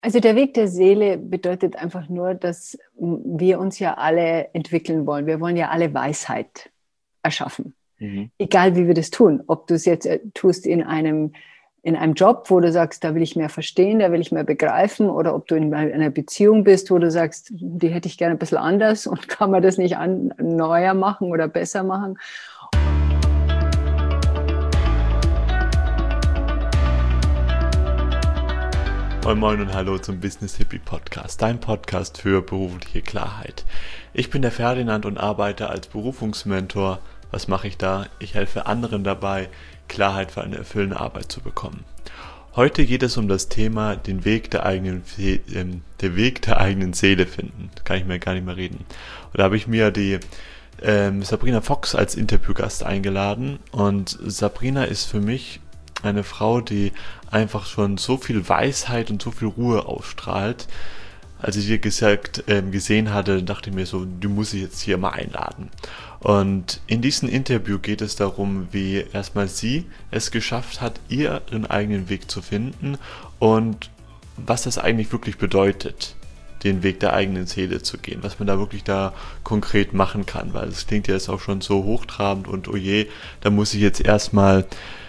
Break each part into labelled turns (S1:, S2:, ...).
S1: Also der Weg der Seele bedeutet einfach nur, dass wir uns ja alle entwickeln wollen. Wir wollen ja alle Weisheit erschaffen.
S2: Mhm.
S1: Egal wie wir das tun. Ob du es jetzt tust in einem Job, wo du sagst, da will ich mehr verstehen, da will ich mehr begreifen, oder ob du in einer Beziehung bist, wo du sagst, die hätte ich gerne ein bisschen anders und kann man das nicht neuer machen oder besser machen.
S2: Moin Moin und hallo zum Business Hippie Podcast, dein Podcast für berufliche Klarheit. Ich bin der Ferdinand und arbeite als Berufungsmentor. Was mache ich da? Ich helfe anderen dabei, Klarheit für eine erfüllende Arbeit zu bekommen. Heute geht es um das Thema den Weg der eigenen Seele finden. Da kann ich mir gar nicht mehr reden. Und da habe ich mir die Sabrina Fox als Interviewgast eingeladen. Und Sabrina ist für mich eine Frau, die einfach schon so viel Weisheit und so viel Ruhe ausstrahlt. Als ich sie gesehen hatte, dachte ich mir so, die muss ich jetzt hier mal einladen. Und in diesem Interview geht es darum, wie erstmal sie es geschafft hat, ihren eigenen Weg zu finden und was das eigentlich wirklich bedeutet, den Weg der eigenen Seele zu gehen, was man da wirklich da konkret machen kann, weil es klingt ja jetzt auch schon so hochtrabend und oh je, da muss ich jetzt erstmal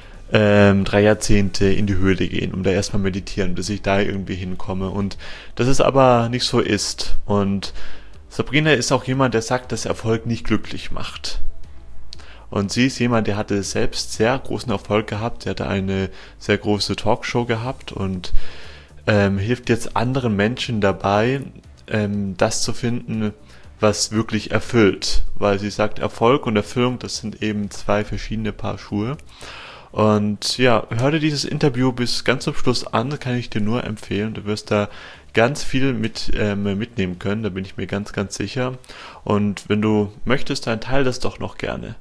S2: 3 Jahrzehnte in die Höhle gehen, um da erstmal meditieren, bis ich da irgendwie hinkomme. Und dass es aber nicht so ist. Und Sabrina ist auch jemand, der sagt, dass Erfolg nicht glücklich macht. Und sie ist jemand, der hatte selbst sehr großen Erfolg gehabt. Sie hatte eine sehr große Talkshow gehabt und hilft jetzt anderen Menschen dabei, das zu finden, was wirklich erfüllt. Weil sie sagt, Erfolg und Erfüllung, das sind eben 2 verschiedene Paar Schuhe. Und ja, hör dir dieses Interview bis ganz zum Schluss an, kann ich dir nur empfehlen. Du wirst da ganz viel mitnehmen können, da bin ich mir ganz, ganz sicher. Und wenn du möchtest, dann teile das doch noch gerne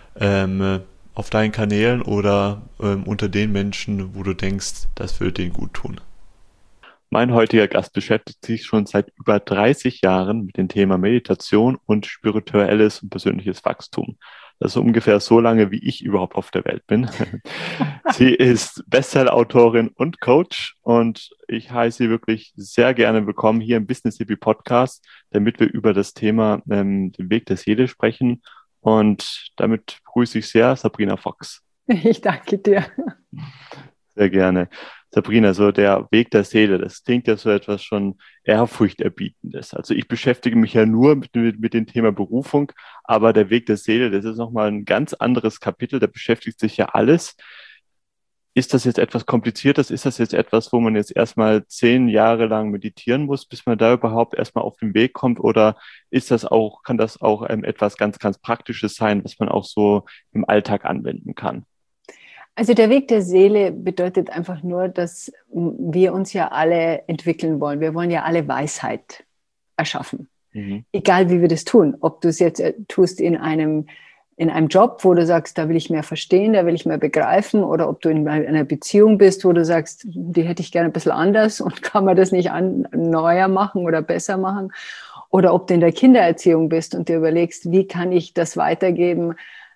S2: auf deinen Kanälen oder unter den Menschen, wo du denkst, das würde denen gut tun. Mein heutiger Gast beschäftigt sich schon seit über 30 Jahren mit dem Thema Meditation und spirituelles und persönliches Wachstum. Das ist ungefähr so lange, wie ich überhaupt auf der Welt bin. Sie ist Bestseller-Autorin und Coach und ich heiße sie wirklich sehr gerne willkommen hier im Business Hippie Podcast, damit wir über das Thema den Weg der Seele sprechen. Und damit begrüße ich sehr Sabrina Fox.
S1: Ich danke dir.
S2: Sehr gerne. Sabrina, so der Weg der Seele, das klingt ja so etwas schon Ehrfurchterbietendes. Also ich beschäftige mich ja nur mit dem Thema Berufung, aber der Weg der Seele, das ist nochmal ein ganz anderes Kapitel, da beschäftigt sich ja alles. Ist das jetzt etwas Kompliziertes? Ist das jetzt etwas, wo man jetzt erstmal 10 Jahre lang meditieren muss, bis man da überhaupt erstmal auf den Weg kommt? Oder kann das auch etwas ganz, ganz Praktisches sein, was man auch so im Alltag anwenden kann?
S1: Also der Weg der Seele bedeutet einfach nur, dass wir uns ja alle entwickeln wollen. Wir wollen ja alle Weisheit erschaffen.
S2: Mhm.
S1: Egal wie wir das tun. Ob du es jetzt tust in einem Job, wo du sagst, da will ich mehr verstehen, da will ich mehr begreifen, oder ob du in einer Beziehung bist, wo du sagst, die hätte ich gerne ein bisschen anders und kann man das nicht neuer machen oder besser machen. Oder ob du in der Kindererziehung bist und dir überlegst, wie kann ich das weitergeben,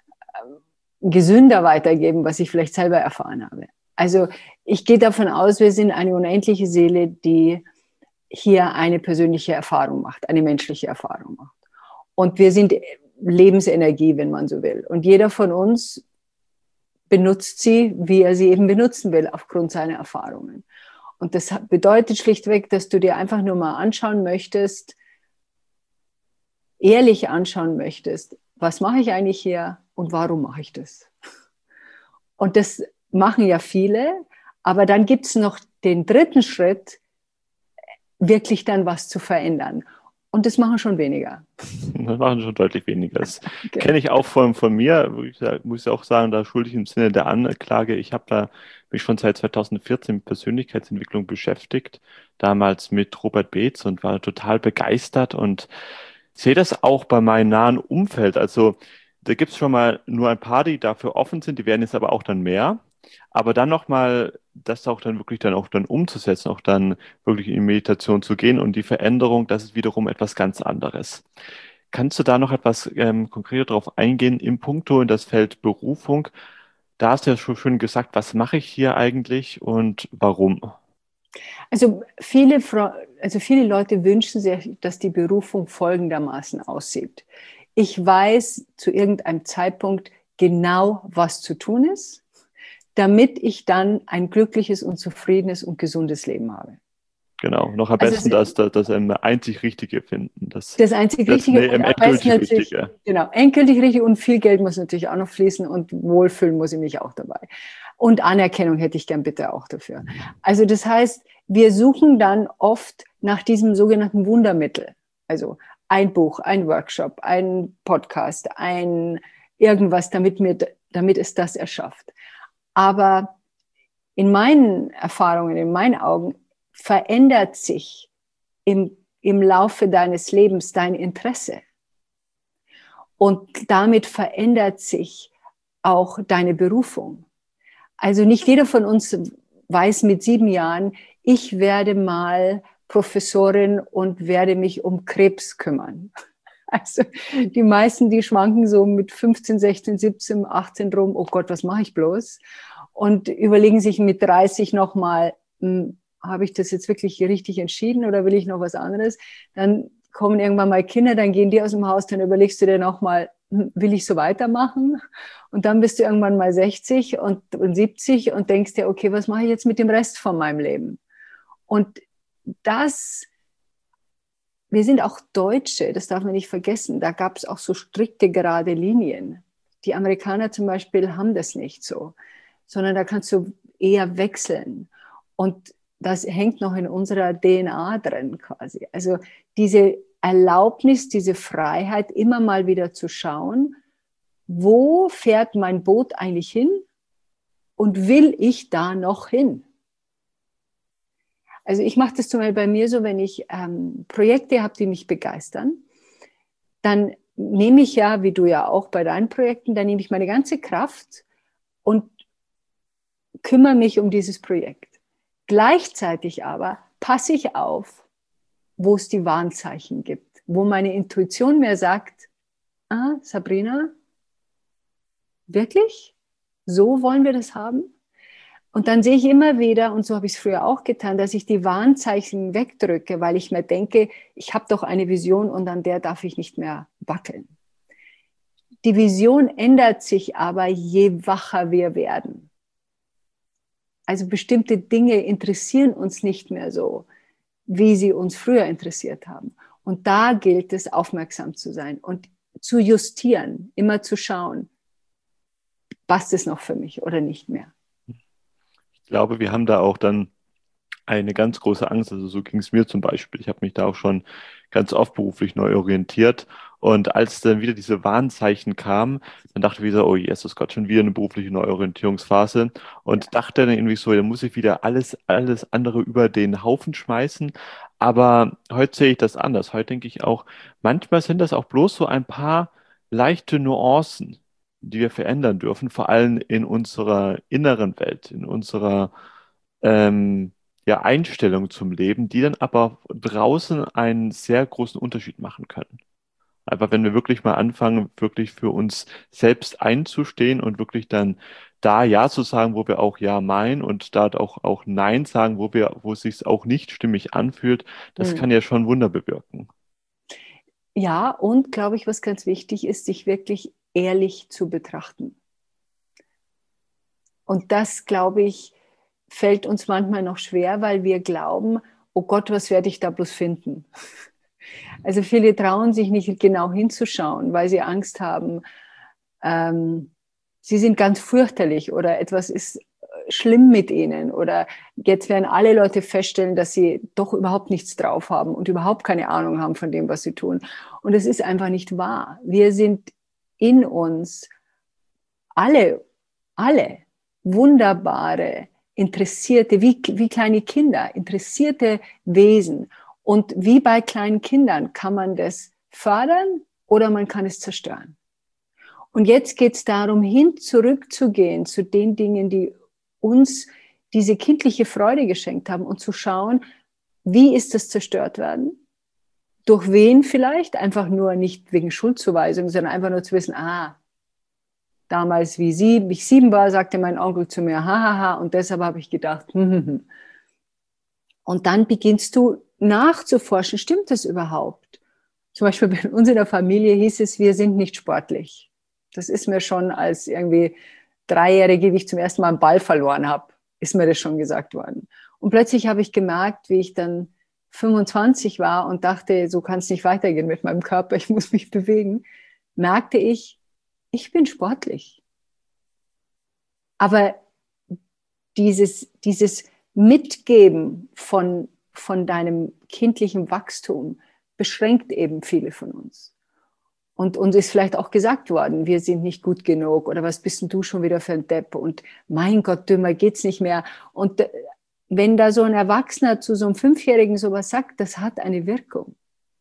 S1: gesünder weitergeben, was ich vielleicht selber erfahren habe. Also ich gehe davon aus, wir sind eine unendliche Seele, die hier eine persönliche Erfahrung macht, eine menschliche Erfahrung macht. Und wir sind Lebensenergie, wenn man so will. Und jeder von uns benutzt sie, wie er sie eben benutzen will, aufgrund seiner Erfahrungen. Und das bedeutet schlichtweg, dass du dir einfach nur mal anschauen möchtest, ehrlich anschauen möchtest, was mache ich eigentlich hier und warum mache ich das? Und das machen ja viele, aber dann gibt es noch den 3. Schritt, wirklich dann was zu verändern. Und das machen schon weniger.
S2: Das machen schon deutlich weniger. Das kenne ich auch von mir. Muss ich auch sagen, da schuldig im Sinne der Anklage. Ich habe da mich schon seit 2014 mit Persönlichkeitsentwicklung beschäftigt. Damals mit Robert Beetz und war total begeistert und sehe das auch bei meinem nahen Umfeld. Also da gibt es schon mal nur ein paar, die dafür offen sind. Die werden jetzt aber auch dann mehr. Aber dann nochmal, das auch dann wirklich dann auch dann umzusetzen, auch dann wirklich in Meditation zu gehen und die Veränderung, das ist wiederum etwas ganz anderes. Kannst du da noch etwas konkreter darauf eingehen im Punkto in das Feld Berufung? Da hast du ja schon schön gesagt, was mache ich hier eigentlich und warum?
S1: Viele Leute wünschen sich, dass die Berufung folgendermaßen aussieht. Ich weiß zu irgendeinem Zeitpunkt genau, was zu tun ist, damit ich dann ein glückliches und zufriedenes und gesundes Leben habe.
S2: Genau, noch am besten das einzig Richtige finden.
S1: Das einzig Richtige und am besten natürlich, genau, endgültig richtig, und viel Geld muss natürlich auch noch fließen und wohlfühlen muss ich mich auch dabei. Und Anerkennung hätte ich gern bitte auch dafür. Also das heißt, wir suchen dann oft nach diesem sogenannten Wundermittel. Also ein Buch, ein Workshop, ein Podcast, ein irgendwas, damit es das erschafft. Aber in meinen Erfahrungen, in meinen Augen, verändert sich im Laufe deines Lebens dein Interesse. Und damit verändert sich auch deine Berufung. Also nicht jeder von uns weiß mit 7 Jahren, ich werde mal Professorin und werde mich um Krebs kümmern. Also die meisten, die schwanken so mit 15, 16, 17, 18 rum, oh Gott, was mache ich bloß? Und überlegen sich mit 30 nochmal, habe ich das jetzt wirklich richtig entschieden oder will ich noch was anderes? Dann kommen irgendwann mal Kinder, dann gehen die aus dem Haus, dann überlegst du dir nochmal, will ich so weitermachen? Und dann bist du irgendwann mal 60 und 70 und denkst dir, okay, was mache ich jetzt mit dem Rest von meinem Leben? Und wir sind auch Deutsche, das darf man nicht vergessen, da gab es auch so strikte gerade Linien. Die Amerikaner zum Beispiel haben das nicht so, sondern da kannst du eher wechseln. Und das hängt noch in unserer DNA drin quasi. Also diese Erlaubnis, diese Freiheit, immer mal wieder zu schauen, wo fährt mein Boot eigentlich hin und will ich da noch hin? Also ich mache das zum Beispiel bei mir so, wenn ich Projekte habe, die mich begeistern, dann nehme ich ja, wie du ja auch bei deinen Projekten, dann nehme ich meine ganze Kraft und kümmere mich um dieses Projekt. Gleichzeitig aber passe ich auf, wo es die Warnzeichen gibt, wo meine Intuition mir sagt, Sabrina, wirklich? So wollen wir das haben? Und dann sehe ich immer wieder, und so habe ich es früher auch getan, dass ich die Warnzeichen wegdrücke, weil ich mir denke, ich habe doch eine Vision und an der darf ich nicht mehr wackeln. Die Vision ändert sich aber, je wacher wir werden. Also bestimmte Dinge interessieren uns nicht mehr so, wie sie uns früher interessiert haben. Und da gilt es, aufmerksam zu sein und zu justieren, immer zu schauen, passt es noch für mich oder nicht mehr.
S2: Ich glaube, wir haben da auch dann eine ganz große Angst. Also so ging es mir zum Beispiel. Ich habe mich da auch schon ganz oft beruflich neu orientiert. Und als dann wieder diese Warnzeichen kamen, dann dachte ich wieder, oh Jesus Gott, schon wieder eine berufliche Neuorientierungsphase. Und dachte dann irgendwie so, da muss ich wieder alles andere über den Haufen schmeißen. Aber heute sehe ich das anders. Heute denke ich auch, manchmal sind das auch bloß so ein paar leichte Nuancen, die wir verändern dürfen, vor allem in unserer inneren Welt, in unserer ja, Einstellung zum Leben, die dann aber draußen einen sehr großen Unterschied machen können. Einfach wenn wir wirklich mal anfangen, wirklich für uns selbst einzustehen und wirklich dann da Ja zu sagen, wo wir auch Ja meinen und da auch Nein sagen, wo es sich auch nicht stimmig anfühlt, das kann ja schon Wunder bewirken.
S1: Ja, und glaube ich, was ganz wichtig ist, sich wirklich ehrlich zu betrachten. Und das, glaube ich, fällt uns manchmal noch schwer, weil wir glauben, oh Gott, was werde ich da bloß finden? Also viele trauen sich nicht genau hinzuschauen, weil sie Angst haben, sie sind ganz fürchterlich oder etwas ist schlimm mit ihnen oder jetzt werden alle Leute feststellen, dass sie doch überhaupt nichts drauf haben und überhaupt keine Ahnung haben von dem, was sie tun. Und es ist einfach nicht wahr. Wir sind in uns alle wunderbare, interessierte, wie kleine Kinder, interessierte Wesen. Und wie bei kleinen Kindern kann man das fördern oder man kann es zerstören. Und jetzt geht es darum, zurückzugehen zu den Dingen, die uns diese kindliche Freude geschenkt haben und zu schauen, wie ist das zerstört werden? Durch wen vielleicht? Einfach nur nicht wegen Schuldzuweisung, sondern einfach nur zu wissen, damals, wie ich 7 war, sagte mein Onkel zu mir, hahaha, und deshalb habe ich gedacht, Und dann beginnst du nachzuforschen, stimmt das überhaupt? Zum Beispiel bei uns in der Familie hieß es, wir sind nicht sportlich. Das ist mir schon als irgendwie Dreijährige, wie ich zum ersten Mal einen Ball verloren habe, ist mir das schon gesagt worden. Und plötzlich habe ich gemerkt, wie ich dann 25 war und dachte, so kann es nicht weitergehen mit meinem Körper, ich muss mich bewegen, merkte ich bin sportlich. Aber dieses Mitgeben von deinem kindlichen Wachstum beschränkt eben viele von uns. Und uns ist vielleicht auch gesagt worden, wir sind nicht gut genug oder was bist denn du schon wieder für ein Depp und mein Gott, dümmer geht's nicht mehr. Und wenn da so ein Erwachsener zu so einem Fünfjährigen sowas sagt, das hat eine Wirkung.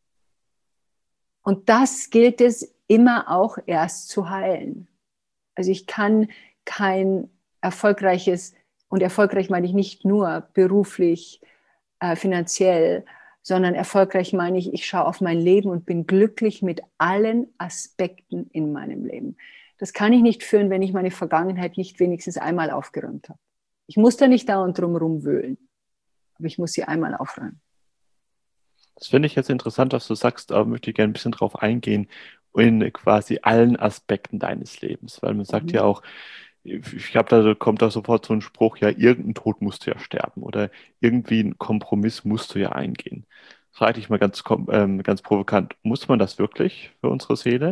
S1: Und das gilt es immer auch erst zu heilen. Also ich kann kein erfolgreiches, und erfolgreich meine ich nicht nur beruflich, finanziell, sondern erfolgreich meine ich schaue auf mein Leben und bin glücklich mit allen Aspekten in meinem Leben. Das kann ich nicht führen, wenn ich meine Vergangenheit nicht wenigstens einmal aufgeräumt habe. Ich muss da nicht dauernd drum rumwühlen, aber ich muss sie einmal aufräumen.
S2: Das finde ich jetzt interessant, was du sagst, aber möchte ich gerne ein bisschen drauf eingehen, in quasi allen Aspekten deines Lebens, weil man sagt ja auch, ich glaube, da kommt da sofort so ein Spruch, ja, irgendein Tod musst du ja sterben oder irgendwie einen Kompromiss musst du ja eingehen. Frage ich mal ganz provokant, muss man das wirklich für unsere Seele?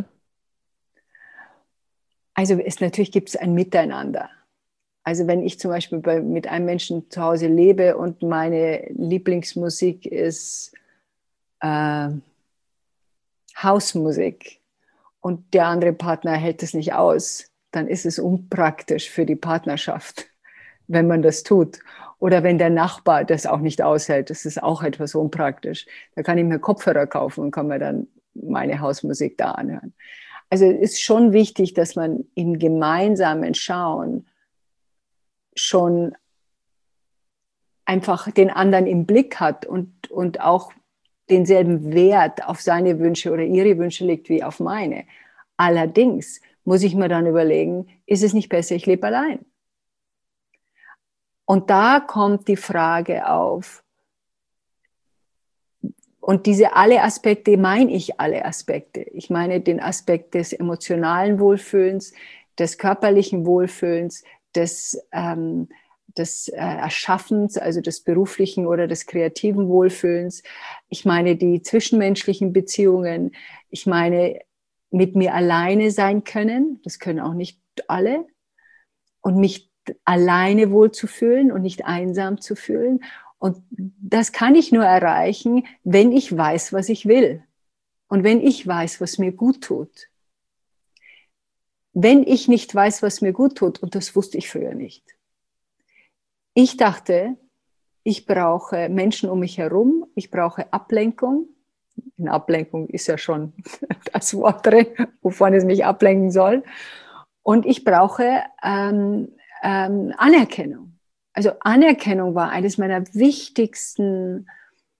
S1: Also natürlich gibt es ein Miteinander. Also wenn ich zum Beispiel mit einem Menschen zu Hause lebe und meine Lieblingsmusik ist Hausmusik und der andere Partner hält es nicht aus, dann ist es unpraktisch für die Partnerschaft, wenn man das tut. Oder wenn der Nachbar das auch nicht aushält, das ist auch etwas unpraktisch. Da kann ich mir Kopfhörer kaufen und kann mir dann meine Hausmusik da anhören. Also es ist schon wichtig, dass man im gemeinsamen Schauen schon einfach den anderen im Blick hat und auch denselben Wert auf seine Wünsche oder ihre Wünsche legt wie auf meine. Allerdings muss ich mir dann überlegen, ist es nicht besser, ich lebe allein? Und da kommt die Frage auf, und diese alle Aspekte meine ich alle Aspekte. Ich meine den Aspekt des emotionalen Wohlfühlens, des körperlichen Wohlfühlens, des Erschaffens, also des beruflichen oder des kreativen Wohlfühlens. Ich meine die zwischenmenschlichen Beziehungen. Ich meine mit mir alleine sein können. Das können auch nicht alle. Und mich alleine wohlzufühlen und nicht einsam zu fühlen. Und das kann ich nur erreichen, wenn ich weiß, was ich will. Und wenn ich weiß, was mir gut tut. Wenn ich nicht weiß, was mir gut tut, und das wusste ich früher nicht. Ich dachte, ich brauche Menschen um mich herum, ich brauche Ablenkung. In Ablenkung ist ja schon das Wort drin, wovon es mich ablenken soll. Und ich brauche Anerkennung. Also Anerkennung war eines meiner wichtigsten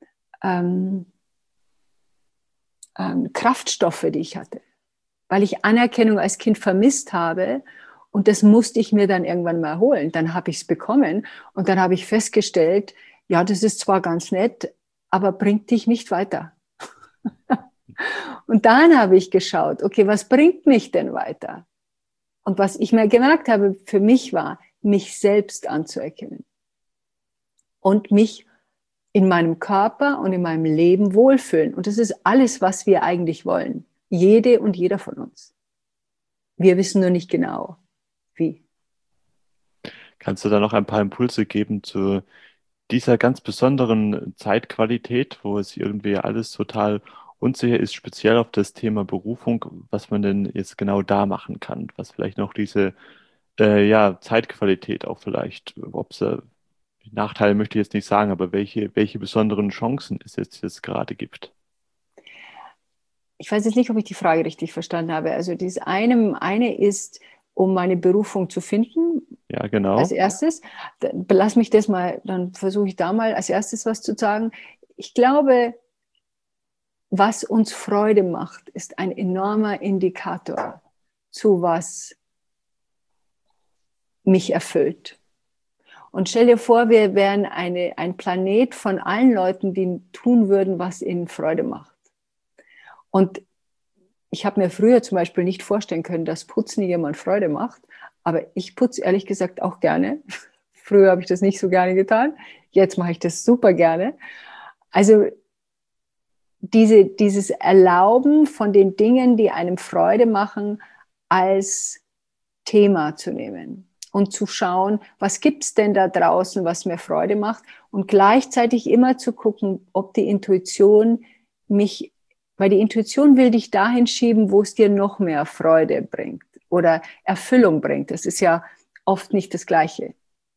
S1: Kraftstoffe, die ich hatte. Weil ich Anerkennung als Kind vermisst habe und das musste ich mir dann irgendwann mal holen. Dann habe ich es bekommen und dann habe ich festgestellt, ja, das ist zwar ganz nett, aber bringt dich nicht weiter. Und dann habe ich geschaut, okay, was bringt mich denn weiter? Und was ich mir gemerkt habe, für mich war, mich selbst anzuerkennen und mich in meinem Körper und in meinem Leben wohlfühlen. Und das ist alles, was wir eigentlich wollen. Jede und jeder von uns. Wir wissen nur nicht genau, wie.
S2: Kannst du da noch ein paar Impulse geben zu dieser ganz besonderen Zeitqualität, wo es irgendwie alles total unsicher ist, speziell auf das Thema Berufung, was man denn jetzt genau da machen kann, was vielleicht noch diese ja, Zeitqualität auch vielleicht, ob es Nachteile möchte ich jetzt nicht sagen, aber welche besonderen Chancen es jetzt gerade gibt.
S1: Ich weiß jetzt nicht, ob ich die Frage richtig verstanden habe. Also das eine ist, um meine Berufung zu finden,
S2: Ja, genau.
S1: als erstes. Lass mich das mal, dann versuche ich da mal als erstes was zu sagen. Ich glaube, was uns Freude macht, ist ein enormer Indikator zu was mich erfüllt. Und stell dir vor, wir wären ein Planet von allen Leuten, die tun würden, was ihnen Freude macht. Und ich habe mir früher zum Beispiel nicht vorstellen können, dass Putzen jemand Freude macht, aber ich putze ehrlich gesagt auch gerne. Früher habe ich das nicht so gerne getan, jetzt mache ich das super gerne. Also dieses Erlauben von den Dingen, die einem Freude machen, als Thema zu nehmen und zu schauen, was gibt es denn da draußen, was mir Freude macht, und gleichzeitig immer zu gucken, ob die Intuition mich, weil die Intuition will dich dahin schieben, wo es dir noch mehr Freude bringt oder Erfüllung bringt. Das ist ja oft nicht das Gleiche.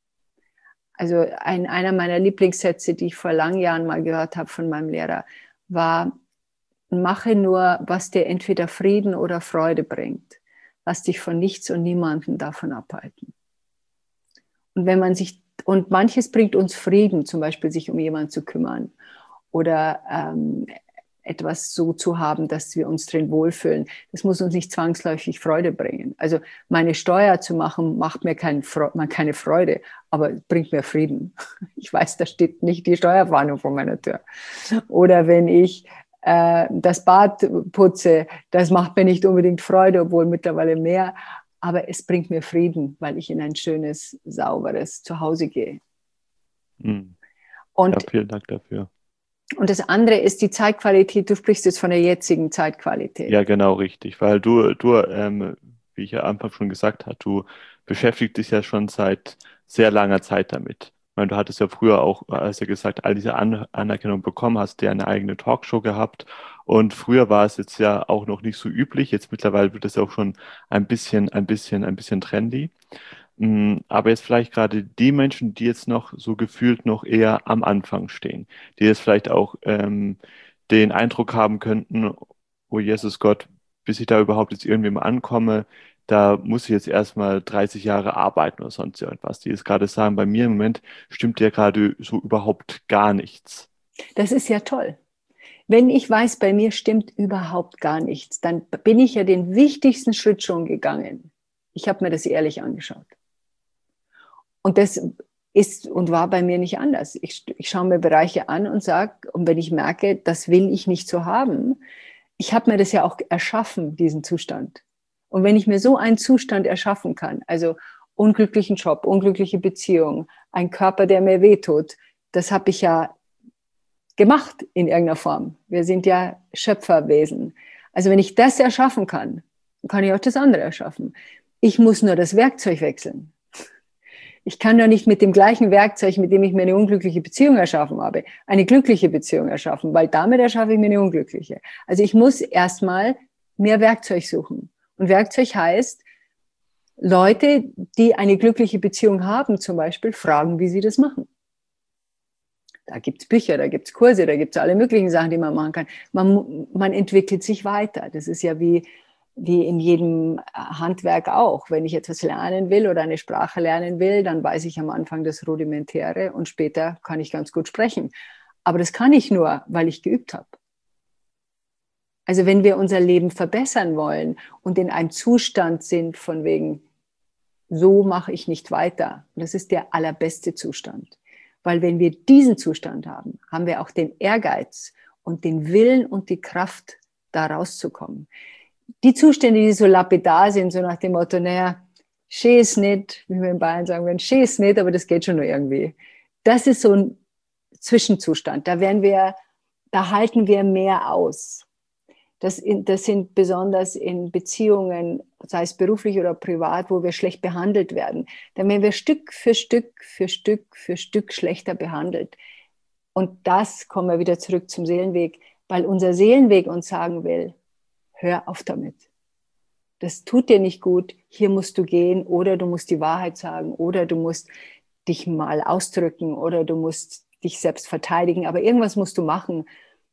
S1: Also einer meiner Lieblingssätze, die ich vor langen Jahren mal gehört habe von meinem Lehrer, war: Mache nur, was dir entweder Frieden oder Freude bringt. Lass dich von nichts und niemandem davon abhalten. Und wenn man sich, und manches bringt uns Frieden, zum Beispiel sich um jemanden zu kümmern oder etwas so zu haben, dass wir uns drin wohlfühlen. Das muss uns nicht zwangsläufig Freude bringen. Also meine Steuer zu machen, macht mir keine Freude, aber bringt mir Frieden. Ich weiß, da steht nicht die Steuerfahndung vor meiner Tür. Oder wenn ich das Bad putze, das macht mir nicht unbedingt Freude, obwohl mittlerweile mehr, aber es bringt mir Frieden, weil ich in ein schönes, sauberes Zuhause gehe.
S2: Mhm.
S1: Und,
S2: ja, vielen Dank dafür.
S1: Und das andere ist die Zeitqualität. Du sprichst jetzt von der jetzigen Zeitqualität.
S2: Ja, genau, richtig, weil wie ich ja am Anfang schon gesagt habe, du beschäftigst dich ja schon seit sehr langer Zeit damit. Ich meine, du hattest ja früher auch, hast ja gesagt, all diese Anerkennung bekommen, hast ja eine eigene Talkshow gehabt, und früher war es jetzt ja auch noch nicht so üblich. Jetzt mittlerweile wird es ja auch schon ein bisschen trendy. Aber jetzt vielleicht gerade die Menschen, die jetzt noch so gefühlt noch eher am Anfang stehen, die jetzt vielleicht auch den Eindruck haben könnten: Oh Jesus Gott, bis ich da überhaupt jetzt irgendwie mal ankomme, da muss ich jetzt erstmal 30 Jahre arbeiten oder sonst irgendwas. Die jetzt gerade sagen, bei mir im Moment stimmt ja gerade so überhaupt gar nichts.
S1: Das ist ja toll. Wenn ich weiß, bei mir stimmt überhaupt gar nichts, dann bin ich ja den wichtigsten Schritt schon gegangen. Ich habe mir das ehrlich angeschaut. Und das ist und war bei mir nicht anders. Ich schaue mir Bereiche an und sage, und wenn ich merke, das will ich nicht so haben, ich habe mir das ja auch erschaffen, diesen Zustand. Und wenn ich mir so einen Zustand erschaffen kann, also unglücklichen Job, unglückliche Beziehung, ein Körper, der mir wehtut, das habe ich ja gemacht in irgendeiner Form. Wir sind ja Schöpferwesen. Also wenn ich das erschaffen kann, kann ich auch das andere erschaffen. Ich muss nur das Werkzeug wechseln. Ich kann doch nicht mit dem gleichen Werkzeug, mit dem ich mir eine unglückliche Beziehung erschaffen habe, eine glückliche Beziehung erschaffen, weil damit erschaffe ich mir eine unglückliche. Also ich muss erstmal mehr Werkzeug suchen. Und Werkzeug heißt, Leute, die eine glückliche Beziehung haben, zum Beispiel, fragen, wie sie das machen. Da gibt es Bücher, da gibt es Kurse, da gibt es alle möglichen Sachen, die man machen kann. Man entwickelt sich weiter. Das ist ja wie in jedem Handwerk auch. Wenn ich etwas lernen will oder eine Sprache lernen will, dann weiß ich am Anfang das Rudimentäre und später kann ich ganz gut sprechen. Aber das kann ich nur, weil ich geübt habe. Also wenn wir unser Leben verbessern wollen und in einem Zustand sind von wegen, so mache ich nicht weiter, das ist der allerbeste Zustand. Weil wenn wir diesen Zustand haben, haben wir auch den Ehrgeiz und den Willen und die Kraft, da rauszukommen. Die Zustände, die so lapidar sind, so nach dem Motto, naja, schön ist nicht, wie wir in Bayern sagen würden, schön ist nicht, aber das geht schon nur irgendwie. Das ist so ein Zwischenzustand. Da halten wir mehr aus. Das sind besonders in Beziehungen, sei es beruflich oder privat, wo wir schlecht behandelt werden. Dann werden wir Stück für Stück schlechter behandelt. Und das kommen wir wieder zurück zum Seelenweg, weil unser Seelenweg uns sagen will, hör auf damit. Das tut dir nicht gut, hier musst du gehen oder du musst die Wahrheit sagen oder du musst dich mal ausdrücken oder du musst dich selbst verteidigen, aber irgendwas musst du machen,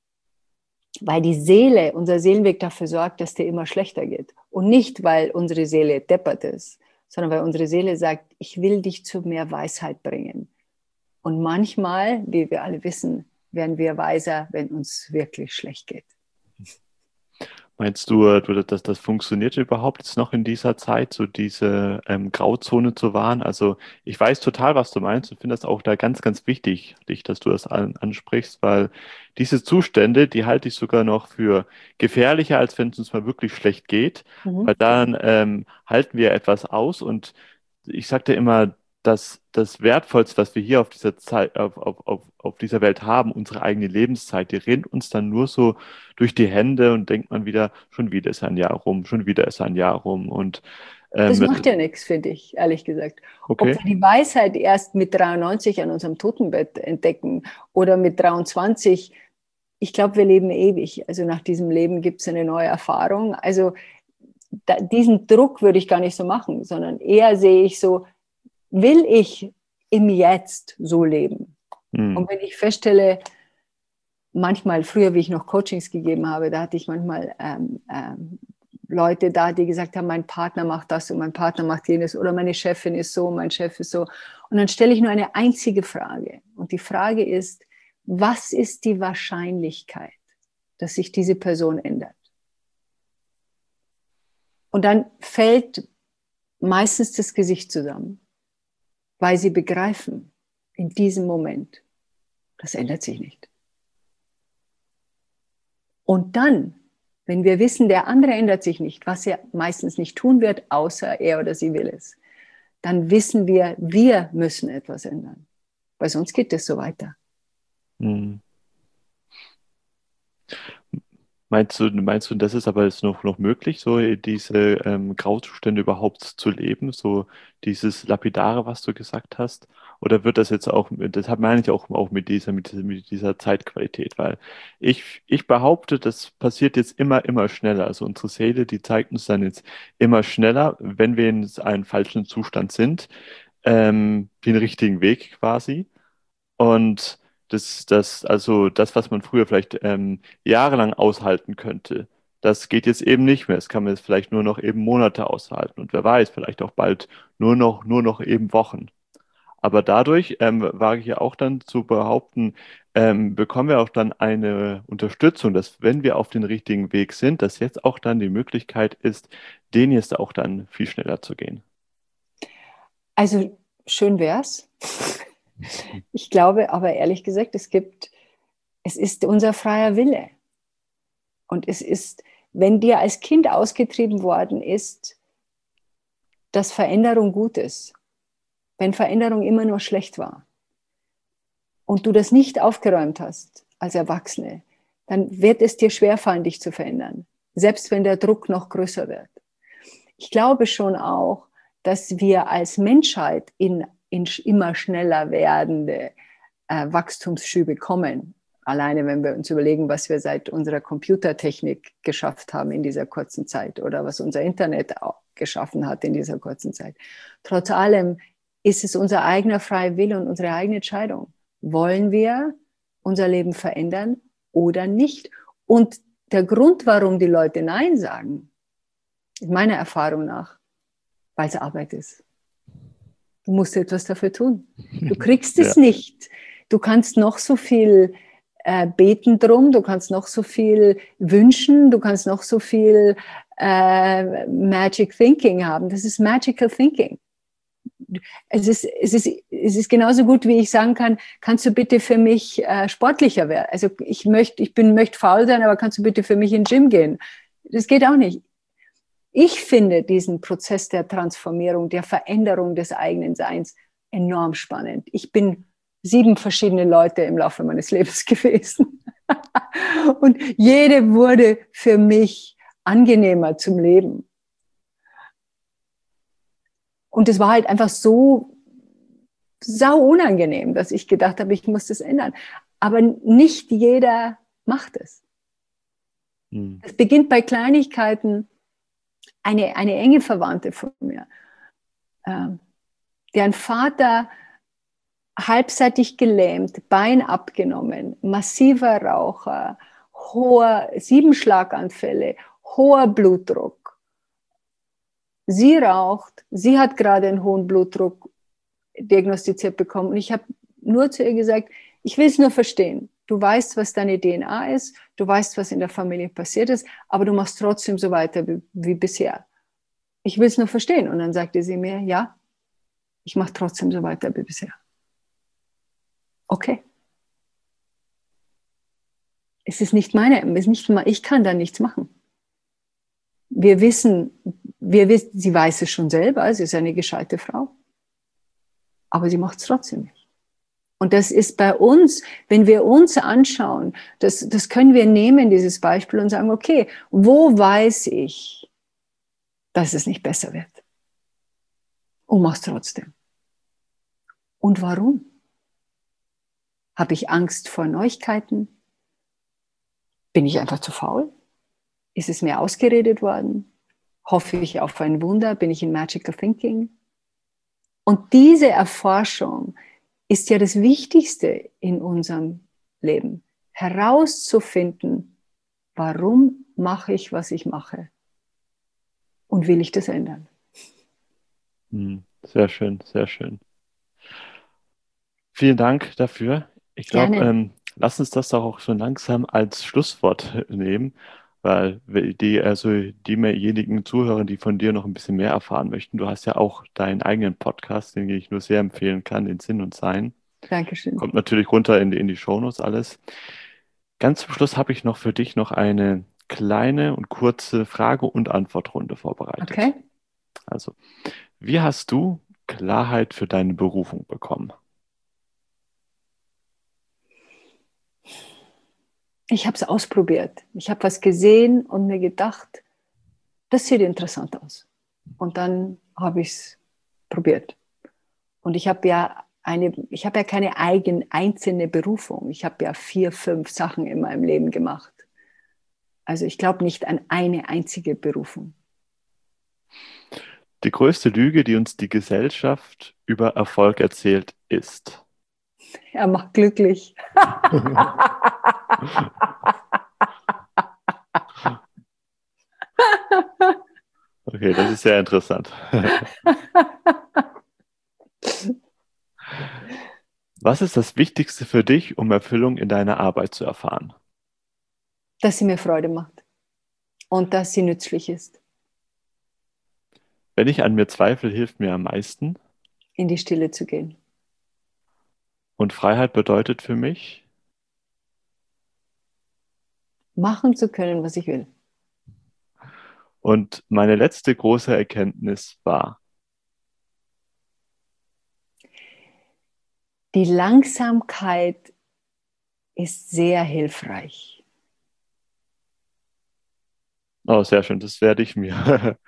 S1: weil die Seele, unser Seelenweg dafür sorgt, dass dir immer schlechter geht. Und nicht, weil unsere Seele deppert ist, sondern weil unsere Seele sagt, ich will dich zu mehr Weisheit bringen. Und manchmal, wie wir alle wissen, werden wir weiser, wenn uns wirklich schlecht geht.
S2: Meinst du, dass das funktioniert überhaupt jetzt noch in dieser Zeit, so diese Grauzone zu wahren? Also ich weiß total, was du meinst und finde das auch da ganz, ganz wichtig, dass du das ansprichst, weil diese Zustände, die halte ich sogar noch für gefährlicher, als wenn es uns mal wirklich schlecht geht, weil
S1: Mhm.
S2: dann halten wir etwas aus und ich sagte immer, dass das Wertvollste, was wir hier auf dieser Zeit, auf dieser Welt haben, unsere eigene Lebenszeit, die rinnt uns dann nur so durch die Hände und denkt man wieder, schon wieder ist ein Jahr rum, schon wieder ist ein Jahr rum. Und
S1: Das
S2: ähm,
S1: macht ja nichts, finde ich, ehrlich gesagt. Ob
S2: okay.
S1: wir die Weisheit erst mit 93 an unserem Totenbett entdecken oder mit 23, ich glaube, wir leben ewig. Also nach diesem Leben gibt es eine neue Erfahrung. Also diesen Druck würde ich gar nicht so machen, sondern eher sehe ich so, will ich im Jetzt so leben?
S2: Hm.
S1: Und wenn ich feststelle, manchmal, früher, wie ich noch Coachings gegeben habe, da hatte ich manchmal Leute da, die gesagt haben, mein Partner macht das und mein Partner macht jenes oder meine Chefin ist so, mein Chef ist so. Und dann stelle ich nur eine einzige Frage. Und die Frage ist, was ist die Wahrscheinlichkeit, dass sich diese Person ändert? Und dann fällt meistens das Gesicht zusammen, weil sie begreifen, in diesem Moment, das ändert sich nicht. Und dann, wenn wir wissen, der andere ändert sich nicht, was er meistens nicht tun wird, außer er oder sie will es, dann wissen wir müssen etwas ändern. Weil sonst geht es so weiter.
S2: Hm. Meinst du, das ist aber jetzt noch möglich, so diese Grauzustände überhaupt zu leben, so dieses Lapidare, was du gesagt hast? Oder wird das jetzt auch, deshalb meine ich auch mit dieser Zeitqualität, weil ich behaupte, das passiert jetzt immer schneller. Also unsere Seele, die zeigt uns dann jetzt immer schneller, wenn wir in einem falschen Zustand sind, den richtigen Weg quasi. Und also das, was man früher vielleicht jahrelang aushalten könnte, das geht jetzt eben nicht mehr. Das kann man jetzt vielleicht nur noch eben Monate aushalten. Und wer weiß, vielleicht auch bald nur noch eben Wochen. Aber dadurch wage ich ja auch dann zu behaupten, bekommen wir auch dann eine Unterstützung, dass wenn wir auf den richtigen Weg sind, dass jetzt auch dann die Möglichkeit ist, den jetzt auch dann viel schneller zu gehen.
S1: Also schön wär's. Ich glaube aber ehrlich gesagt, es ist unser freier Wille. Und es ist, wenn dir als Kind ausgetrieben worden ist, dass Veränderung gut ist, wenn Veränderung immer nur schlecht war und du das nicht aufgeräumt hast als Erwachsene, dann wird es dir schwerfallen, dich zu verändern, selbst wenn der Druck noch größer wird. Ich glaube schon auch, dass wir als Menschheit in immer schneller werdende Wachstumsschübe kommen. Alleine, wenn wir uns überlegen, was wir seit unserer Computertechnik geschafft haben in dieser kurzen Zeit oder was unser Internet auch geschaffen hat in dieser kurzen Zeit. Trotz allem ist es unser eigener freier Wille und unsere eigene Entscheidung. Wollen wir unser Leben verändern oder nicht? Und der Grund, warum die Leute Nein sagen, meiner Erfahrung nach, weil es Arbeit ist. Du musst etwas dafür tun. Du kriegst
S2: Ja.
S1: es nicht. Du kannst noch so viel beten drum, du kannst noch so viel wünschen, du kannst noch so viel Magic Thinking haben. Das ist Magical Thinking. Es ist genauso gut, wie ich sagen kann, kannst du bitte für mich sportlicher werden? Also ich möchte faul sein, aber kannst du bitte für mich in den Gym gehen? Das geht auch nicht. Ich finde diesen Prozess der Transformierung, der Veränderung des eigenen Seins enorm spannend. Ich bin 7 verschiedene Leute im Laufe meines Lebens gewesen. Und jede wurde für mich angenehmer zum Leben. Und es war halt einfach so sau unangenehm, dass ich gedacht habe, ich muss das ändern. Aber nicht jeder macht es. Es beginnt bei Kleinigkeiten. Eine enge Verwandte von mir, deren Vater halbseitig gelähmt, Bein abgenommen, massiver Raucher, 7 Schlaganfälle, hoher Blutdruck. Sie raucht, sie hat gerade einen hohen Blutdruck diagnostiziert bekommen und ich habe nur zu ihr gesagt, ich will es nur verstehen. du weißt, was deine DNA ist, du weißt, was in der Familie passiert ist, aber du machst trotzdem so weiter wie bisher. Ich will es nur verstehen. Und dann sagte sie mir, ja, ich mache trotzdem so weiter wie bisher. Okay. Es ist nicht ich kann da nichts machen. Wir wissen, sie weiß es schon selber, sie ist eine gescheite Frau, aber sie macht es trotzdem nicht. Und das ist bei uns, wenn wir uns anschauen, das können wir nehmen, dieses Beispiel, und sagen, okay, wo weiß ich, dass es nicht besser wird? Und mach's trotzdem. Und warum? Habe ich Angst vor Neuigkeiten? Bin ich einfach zu faul? Ist es mir ausgeredet worden? Hoffe ich auf ein Wunder? Bin ich in Magical Thinking? Und diese Erforschung ist ja das Wichtigste in unserem Leben. Herauszufinden, warum mache ich, was ich mache? Und will ich das ändern?
S2: Sehr schön, sehr schön. Vielen Dank dafür. Ich glaube, lass uns das doch auch schon langsam als Schlusswort nehmen, weil diejenigen Zuhörer, die von dir noch ein bisschen mehr erfahren möchten, du hast ja auch deinen eigenen Podcast, den ich nur sehr empfehlen kann, den Sinn und Sein.
S1: Dankeschön.
S2: Kommt natürlich runter in die Shownotes alles. Ganz zum Schluss habe ich noch für dich noch eine kleine und kurze Frage- und Antwortrunde vorbereitet.
S1: Okay.
S2: Also, wie hast du Klarheit für deine Berufung bekommen?
S1: Ich habe es ausprobiert. Ich habe was gesehen und mir gedacht, das sieht interessant aus. Und dann habe ich es probiert. Und ich habe ja keine einzelne Berufung. Ich habe ja 4, 5 Sachen in meinem Leben gemacht. Also ich glaube nicht an eine einzige Berufung.
S2: Die größte Lüge, die uns die Gesellschaft über Erfolg erzählt, ist:
S1: Er macht glücklich.
S2: Okay, das ist sehr interessant. Was ist das Wichtigste für dich, um Erfüllung in deiner Arbeit zu erfahren?
S1: Dass sie mir Freude macht und dass sie nützlich ist.
S2: Wenn ich an mir zweifle, hilft mir am meisten.
S1: In die Stille zu gehen.
S2: Und Freiheit bedeutet für mich?
S1: Machen zu können, was ich will.
S2: Und meine letzte große Erkenntnis war:
S1: Die Langsamkeit ist sehr hilfreich.
S2: Oh, sehr schön. Das werde ich mir,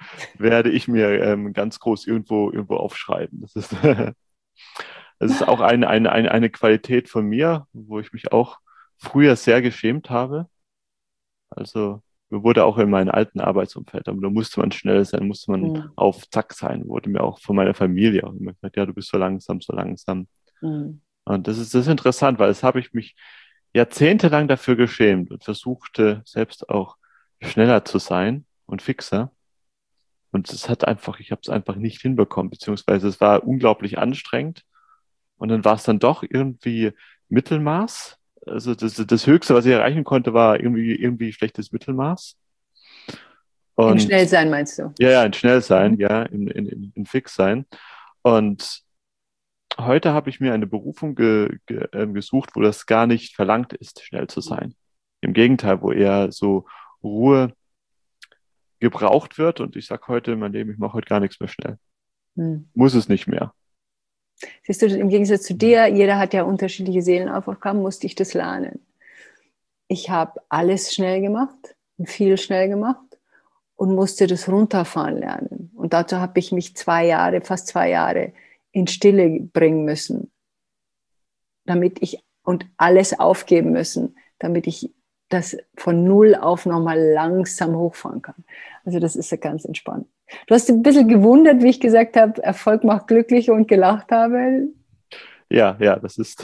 S2: ganz groß irgendwo aufschreiben. Das ist auch eine Qualität von mir, wo ich mich auch früher sehr geschämt habe. Also mir wurde auch in meinem alten Arbeitsumfeld, aber da musste man schnell sein, musste man auf Zack sein, wurde mir auch von meiner Familie auch immer gesagt, ja, du bist so langsam, so langsam. Und das ist interessant, weil das habe ich mich jahrzehntelang dafür geschämt und versuchte selbst auch schneller zu sein und fixer. Und ich habe es einfach nicht hinbekommen, beziehungsweise es war unglaublich anstrengend. Und dann war es dann doch irgendwie Mittelmaß. Also das Höchste, was ich erreichen konnte, war irgendwie schlechtes Mittelmaß. Und,
S1: im Schnellsein meinst du?
S2: Ja, in Schnellsein, ja, in Fixsein. Und heute habe ich mir eine Berufung gesucht, wo das gar nicht verlangt ist, schnell zu sein. Im Gegenteil, wo eher so Ruhe gebraucht wird. Und ich sage heute in meinem Leben, ich mache heute gar nichts mehr schnell. Muss es nicht mehr.
S1: Siehst du, im Gegensatz zu dir, jeder hat ja unterschiedliche Seelenaufgaben, musste ich das lernen. Ich habe alles schnell gemacht, viel schnell gemacht und musste das runterfahren lernen. Und dazu habe ich mich fast 2 Jahre in Stille bringen müssen, und alles aufgeben müssen, damit ich das von 0 auf nochmal langsam hochfahren kann. Also das ist ja ganz entspannt. Du hast ein bisschen gewundert, wie ich gesagt habe, Erfolg macht glücklich, und gelacht habe.
S2: Ja, das ist,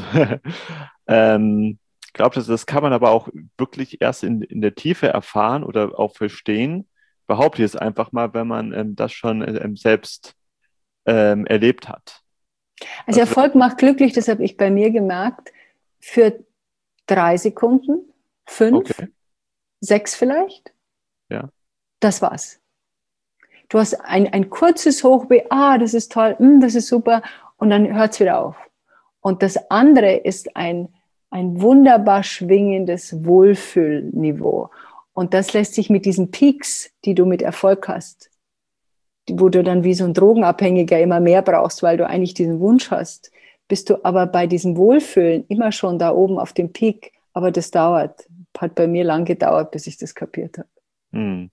S2: ich glaube, das kann man aber auch wirklich erst in der Tiefe erfahren oder auch verstehen, behaupte ich es einfach mal, wenn man das schon selbst erlebt hat.
S1: Also Erfolg macht glücklich, das habe ich bei mir gemerkt, führt 3 Sekunden, 5,
S2: Okay.
S1: 6 vielleicht.
S2: Ja.
S1: Das war's. Du hast ein kurzes Hochweh, das ist toll, das ist super, und dann hört es wieder auf. Und das andere ist ein wunderbar schwingendes Wohlfühlniveau. Und das lässt sich mit diesen Peaks, die du mit Erfolg hast, wo du dann wie so ein Drogenabhängiger immer mehr brauchst, weil du eigentlich diesen Wunsch hast, bist du aber bei diesem Wohlfühlen immer schon da oben auf dem Peak. Aber das hat bei mir lang gedauert, bis ich das kapiert habe.
S2: Hm.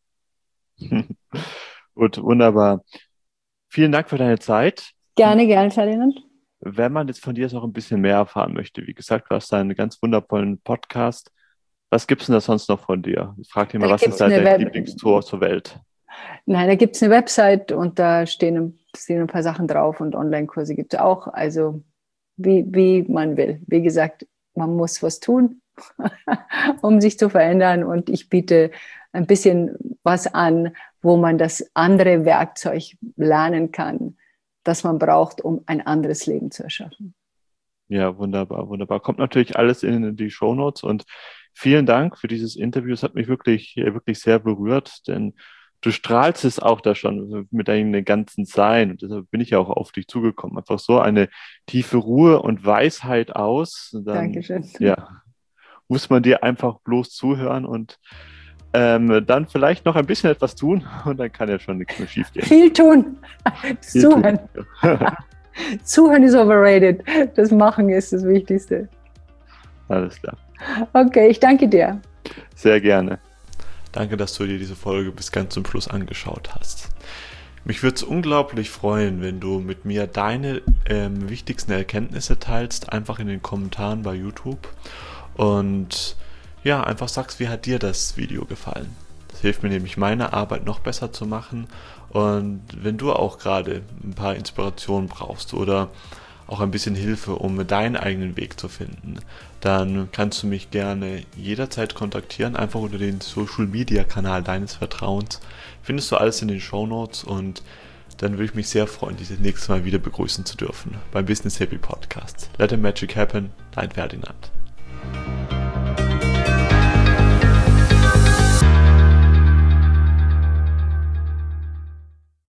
S2: Gut, wunderbar. Vielen Dank für deine Zeit.
S1: Gerne, Ferdinand.
S2: Wenn man jetzt von dir noch ein bisschen mehr erfahren möchte, wie gesagt, du hast einen ganz wundervollen Podcast. Was gibt es denn da sonst noch von dir? Ich frage dich mal, was ist dein Lieblingstor zur Welt?
S1: Nein, da gibt es eine Website und da stehen ein paar Sachen drauf und Online-Kurse gibt es auch. Also wie man will. Wie gesagt, man muss was tun, um sich zu verändern, und ich biete ein bisschen was an, wo man das andere Werkzeug lernen kann, das man braucht, um ein anderes Leben zu erschaffen.
S2: Ja, wunderbar, wunderbar. Kommt natürlich alles in die Shownotes, und vielen Dank für dieses Interview. Es hat mich wirklich, wirklich sehr berührt, denn du strahlst es auch da schon mit deinem ganzen Sein, und deshalb bin ich ja auch auf dich zugekommen. Einfach so eine tiefe Ruhe und Weisheit aus. Dann,
S1: Dankeschön.
S2: ja, muss man dir einfach bloß zuhören und dann vielleicht noch ein bisschen etwas tun, und dann kann ja schon nichts mehr schief gehen.
S1: Viel tun. Zuhören. Zuhören ist overrated. Das Machen ist das Wichtigste.
S2: Alles klar.
S1: Okay, ich danke dir.
S2: Sehr gerne. Danke, dass du dir diese Folge bis ganz zum Schluss angeschaut hast. Mich würde es unglaublich freuen, wenn du mit mir deine wichtigsten Erkenntnisse teilst, einfach in den Kommentaren bei YouTube, und ja, einfach sagst, wie hat dir das Video gefallen. Das hilft mir nämlich, meine Arbeit noch besser zu machen, und wenn du auch gerade ein paar Inspirationen brauchst oder auch ein bisschen Hilfe, um deinen eigenen Weg zu finden, dann kannst du mich gerne jederzeit kontaktieren, einfach unter den Social-Media-Kanal deines Vertrauens. Findest du alles in den Shownotes, und dann würde ich mich sehr freuen, dich das nächste Mal wieder begrüßen zu dürfen beim Business Happy Podcast. Let the Magic Happen, dein Ferdinand.